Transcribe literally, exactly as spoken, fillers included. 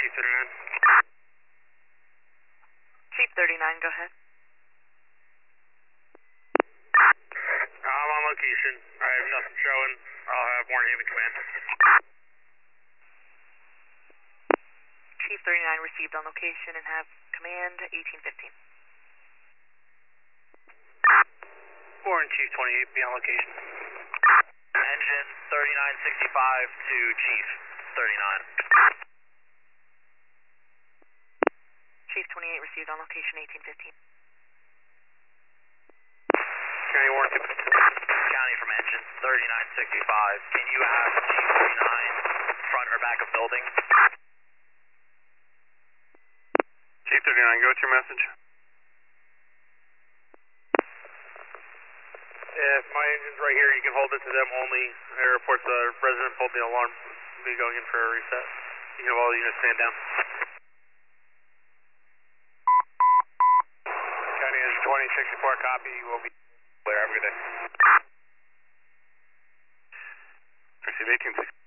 Chief thirty-nine. Chief thirty-nine, go ahead. I'm on location. I have nothing showing. I'll have Warren Haven command. Chief thirty-nine received on location and have command eighteen fifteen. Warren Chief twenty-eight, be on location. Engine thirty-nine sixty-five to Chief thirty-nine. Chief twenty-eight received on location eighteen fifteen. County Warren. County from engine thirty-nine sixty-five. Can you have Chief thirty-nine front or back of building? Chief thirty-nine, go with your message. If my engine's right here, you can hold it to them only. It reports the resident pulled the alarm. We'll be going in for a reset. You can have all the units stand down. County is twenty sixty-four, copy. We'll be clear. Have a good day. Receive eighteen sixty.